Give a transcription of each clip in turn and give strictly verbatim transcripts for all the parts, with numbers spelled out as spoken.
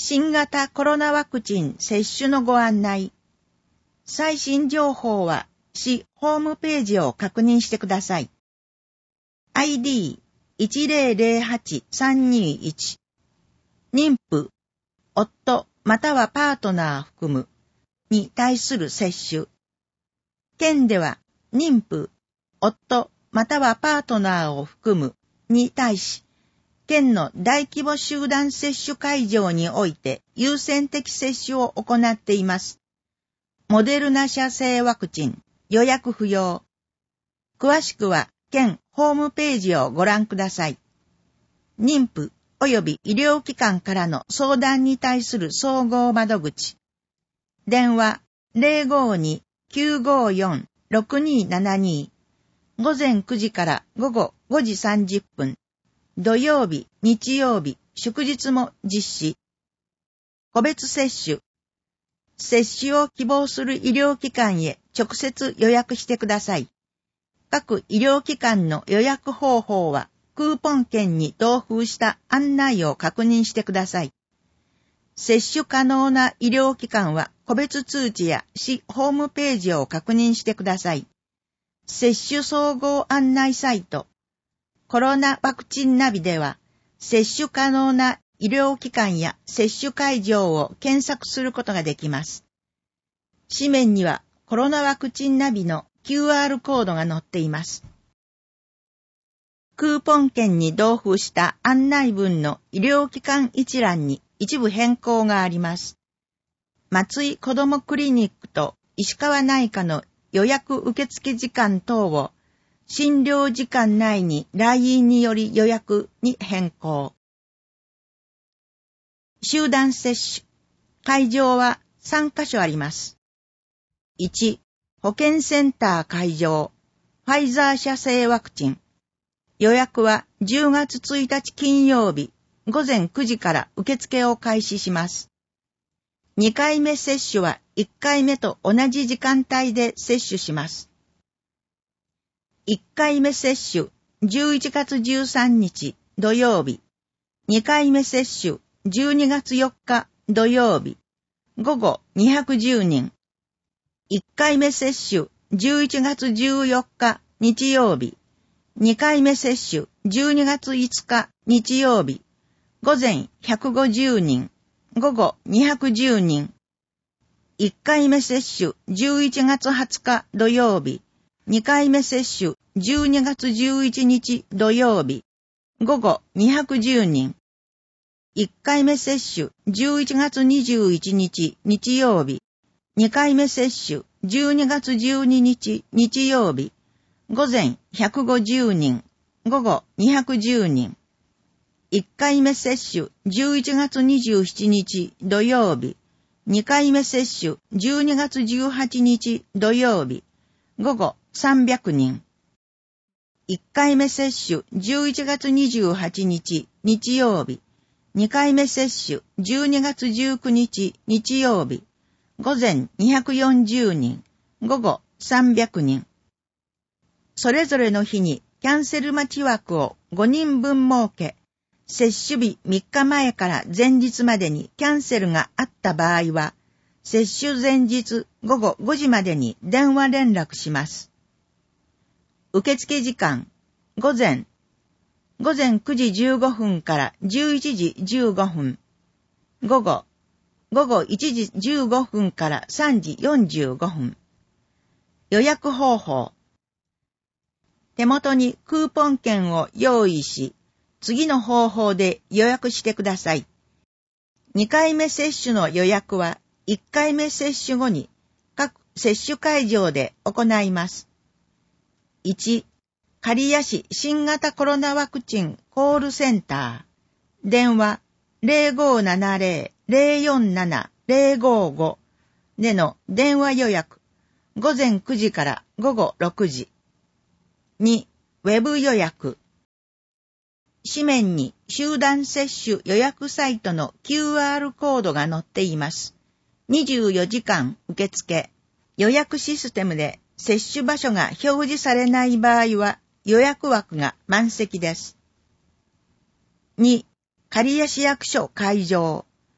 新型コロナワクチン接種のご案内。最新情報は市ホームページを確認してください。アイディーいちゼロゼロはちさんにいち 妊婦、夫またはパートナー含むに対する接種。県では妊婦、夫またはパートナーを含むに対し、県の大規模集団接種会場において優先的接種を行っています。モデルナ社製ワクチン、予約不要。詳しくは県ホームページをご覧ください。妊婦及び医療機関からの相談に対する総合窓口。電話 ゼロごに きゅうごよん ろくにななに 午前くじから午後ごじさんじゅっぷん。土曜日、日曜日、祝日も実施。個別接種。接種を希望する医療機関へ直接予約してください。各医療機関の予約方法はクーポン券に同封した案内を確認してください。接種可能な医療機関は個別通知や市ホームページを確認してください。接種総合案内サイト。コロナワクチンナビでは、接種可能な医療機関や接種会場を検索することができます。紙面にはコロナワクチンナビの キューアール コードが載っています。クーポン券に同封した案内文の医療機関一覧に一部変更があります。松井子どもクリニックと石川内科の予約受付時間等を診療時間内に来院により予約に変更。集団接種。会場はさんカ所あります。いち、保健センター会場。ファイザー社製ワクチン。予約はじゅうがつついたち金曜日午前くじから受付を開始します。にかいめ接種はいっかいめと同じ時間帯で接種します。いっかいめ接種、じゅういちがつじゅうさんにち土曜日。にかいめ接種、じゅうにがつよっか土曜日。午後にひゃくじゅうにん。いっかいめ接種、じゅういちがつじゅうよっか日曜日。にかいめ接種、じゅうにがついつか日曜日。午前ひゃくごじゅうにん。午後にひゃくじゅうにん。いっかいめ接種、じゅういちがつはつか土曜日。にかいめ接種、じゅうにがつじゅういちにち土曜日。午後にひゃくじゅうにん。いっかいめ接種、じゅういちがつにじゅういちにち日曜日。にかいめ接種、じゅうにがつじゅうににち日曜日。午前ひゃくごじゅうにん。午後にひゃくじゅうにん。いっかいめ接種、じゅういちがつにじゅうしちにち土曜日。にかいめ接種、じゅうにがつじゅうはちにち土曜日。午後さんびゃくにん。いっかいめ接種、じゅういちがつにじゅうはちにち日曜日。にかいめ接種、じゅうにがつじゅうくにち日曜日。午前にひゃくよんじゅうにん。午後さんびゃくにん。それぞれの日にキャンセル待ち枠をごにんぶん設け、接種日みっかまえから前日までにキャンセルがあった場合は、接種前日午後ごじまでに電話連絡します。受付時間、午前、午前くじじゅうごふんからじゅういちじじゅうごふん、午後、午後いちじじゅうごふんからさんじよんじゅうごふん。予約方法。手元にクーポン券を用意し、次の方法で予約してください。にかいめ接種の予約はいっかいめ接種後に各接種会場で行います。いち、刈谷市新型コロナワクチンコールセンター。電話 ゼロごななゼロ ゼロよんなな ゼロごご での電話予約。午前くじから午後ろくじ。に、ウェブ予約。紙面に集団接種予約サイトの キューアール コードが載っています。にじゅうよじかん受付。予約システムで接種場所が表示されない場合は予約枠が満席です。に、刈谷市役所会場。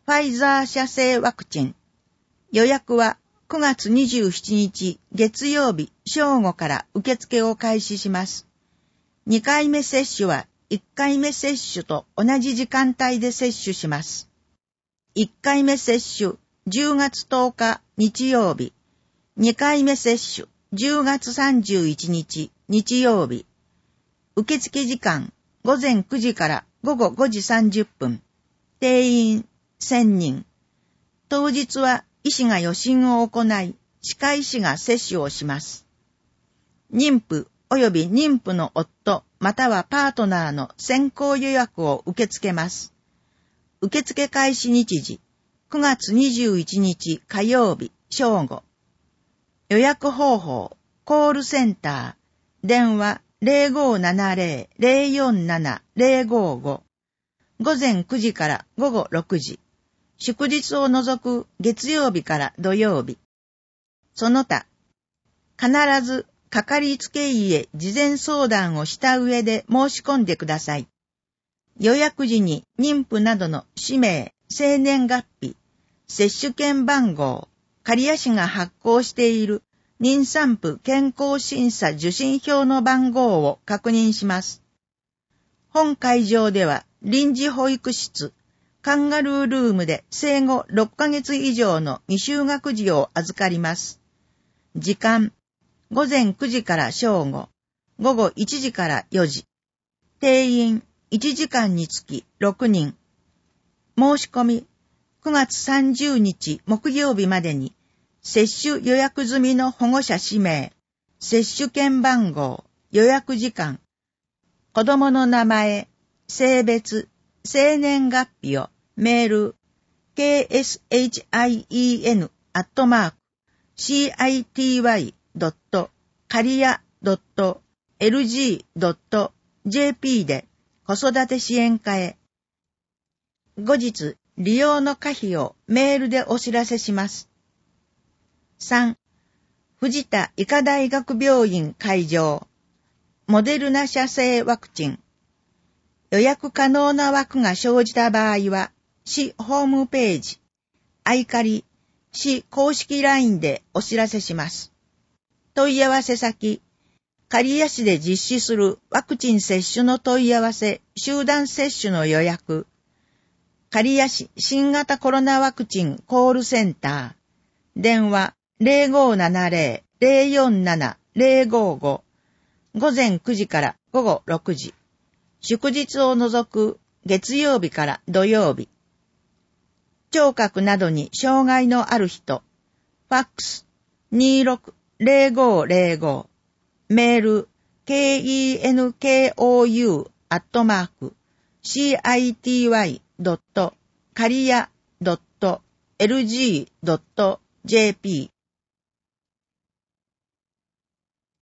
ファイザー社製ワクチン。予約はくがつにじゅうしちにち月曜日正午から受付を開始します。にかいめ接種はいっかいめ接種と同じ時間帯で接種します。いっかいめ接種じゅうがつとおか日曜日。にかいめ接種じゅうがつさんじゅういちにち日曜日。受付時間ごぜんくじからごごごじさんじゅっぷん。定員せんにん。当日は医師が予診を行い、歯科医師が接種をします。妊婦及び妊婦の夫またはパートナーの先行予約を受け付けます。受付開始日時、くがつにじゅういちにち火曜日正午。予約方法、コールセンター、電話 ゼロごななゼロ ゼロよんなな ゼロごご。午前くじから午後ろくじ。祝日を除く月曜日から土曜日。その他、必ずかかりつけ医へ事前相談をした上で申し込んでください。予約時に妊婦などの氏名、生年月日、接種券番号、刈谷市が発行している妊産婦健康審査受診票の番号を確認します。本会場では臨時保育室、カンガルールームで生後ろっかげつ以上の未就学児を預かります。時間、ごぜんくじから正午、ごごいちじからよじ。定員いちじかんにつきろくにん。申し込み、くがつさんじゅうにち木曜日までに、接種予約済みの保護者氏名、接種券番号、予約時間、子供の名前、性別、生年月日をメール、ケーエスエイチアイイーエヌ アットマーク、シーアイティーワイ ドット、カリヤ ドット、エルジー ドット、ジェーピー で子育て支援課へ。後日、利用の可否をメールでお知らせします。さん. 藤田医科大学病院会場。モデルナ社製ワクチン。予約可能な枠が生じた場合は、市ホームページ、アイカリ、市公式 ライン でお知らせします。問い合わせ先、刈谷市で実施するワクチン接種の問い合わせ、集団接種の予約、刈谷市新型コロナワクチンコールセンター、電話 ゼロごななゼロ ゼロよんなな ゼロごご、午前くじから午後ろくじ、祝日を除く月曜日から土曜日。聴覚などに障害のある人、ファックス にーろく ゼロごゼロご、メール ケーイーエヌケーオーユー アットマーク シーアイティーワイ ドット カリヤ ドット エルジー ドット ジェーピー